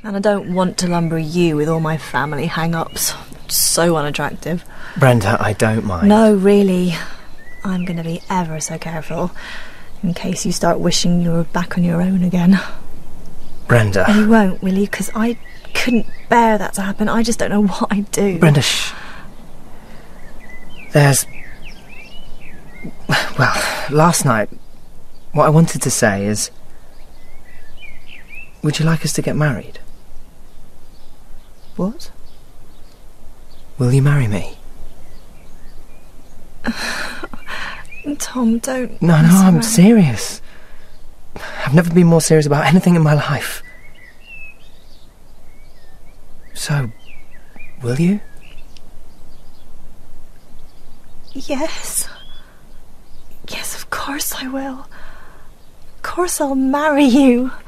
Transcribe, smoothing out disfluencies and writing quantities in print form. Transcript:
And I don't want to lumber you with all my family hang-ups. So unattractive. Brenda, I don't mind. No, really. I'm going to be ever so careful, in case you start wishing you were back on your own again. Brenda. And you won't, will you? Because I couldn't bear that to happen. I just don't know what I'd do. Brenda, shh. Well, last night, what I wanted to say is, would you like us to get married? What? Will you marry me? Tom, don't... No, I'm serious. I've never been more serious about anything in my life. So, will you? Yes. Yes, of course I will. Of course I'll marry you.